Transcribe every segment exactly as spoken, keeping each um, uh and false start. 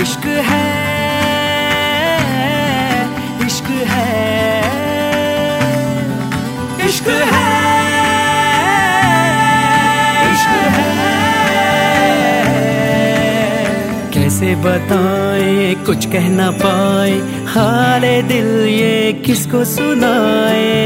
इश्क है, इश्क है, इश्क है, इश्क है। कैसे बताएं कुछ कह ना पाए, हाले दिल ये किसको सुनाए।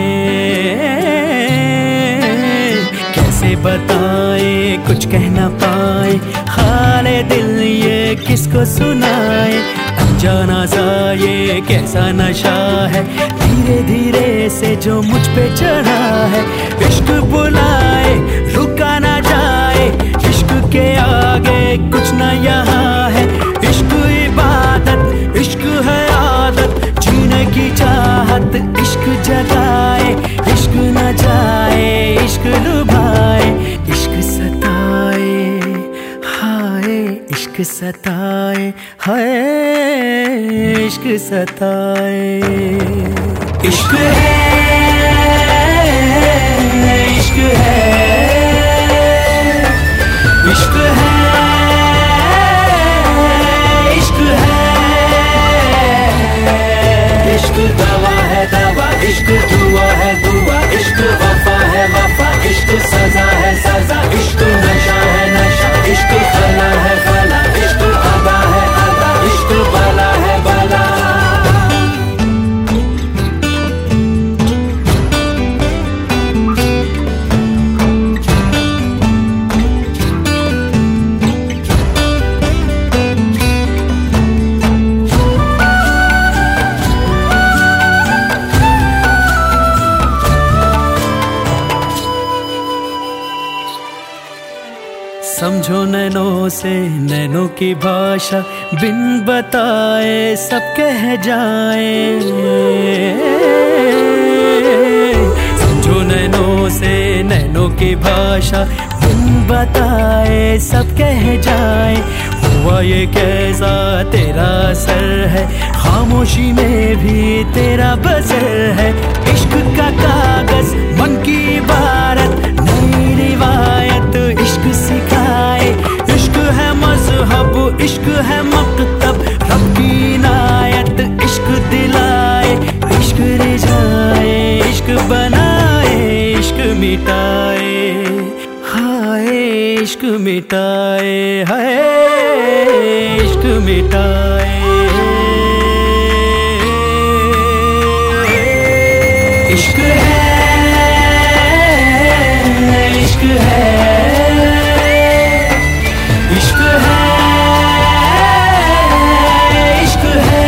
कैसे बताएं कुछ कह ना पाए, हाले दिल ये किसको सुनाए। अनजाना सा ये कैसा नशा है, धीरे धीरे से जो मुझ पे चढ़ा है। इश्क बुलाए रुका ना जाए, इश्क के आगे कुछ ना यहाँ है। इश्क इबादत, इश्क है आदत, जीने की चाहत। इश्क जगाए, इश्क न जाए, इश्क लुभाए, इश्क सताए, हाय इश्क सताए, हाय इश्क सताए। इश्क है, इश्क है, इश्क है, इश्क है। इश्क दवा है दवा, इश्क दुआ है दुआ, इश्क वफा है वफा, इश्क सजा है सजा। इश्क नशा है नशा, इश्क खला है खला, इश्क अदा है अदा, इश्क बला है बला। समझो नैनों से नैनों की भाषा, बिन बताए सब कह जाए। समझो नैनों से नैनों की भाषा, बिन बताए सब कह जाए। हुआ ये कैसा तेरा असर है, खामोशी में भी तेरा बसर है। इश्क का कागज मन की इबारत, नई रिवायत इश्क सिखाए। इश्क है मजहब, इश्क है मकतब, रब की इनायत इश्क दिलाए। इश्क रिझाए, इश्क बनाए, इश्क मिटाए, हाय इश्क मिटाए, हाय इश्क मिटाए। इश्क है, इश्क है, इश्क है, इश्क है।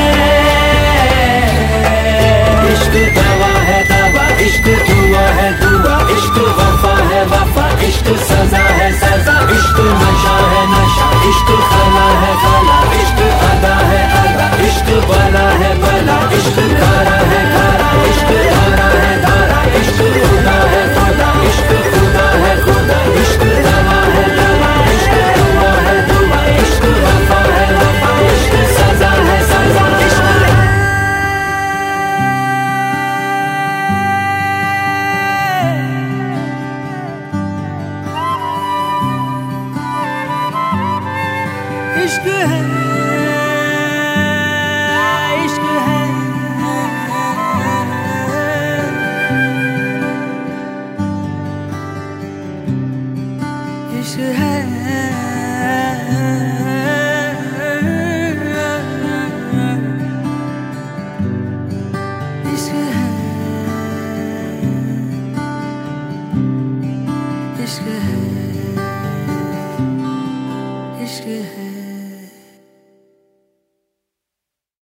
इश्क दवा है दवा, इश्क दुआ है दुआ, इश्क वफा है वफा, इश्क सजा है सजा। इश्क नशा है नशा, इश्क खला है खला, इश्क अदा है अदा, इश्क बला है बला, इश्क खारा है खारा, इश्क धारा है धारा, इश्क खुदा है खुदा, इश्क खुदा है खुदा, इश्क दवा है दवा, इश्क दुआ है दुआ, इश्क वफा है वफा, इश्क सजा है सजा। इश्क है, इश्क है, इश्क है, इश्क है, इश्क है।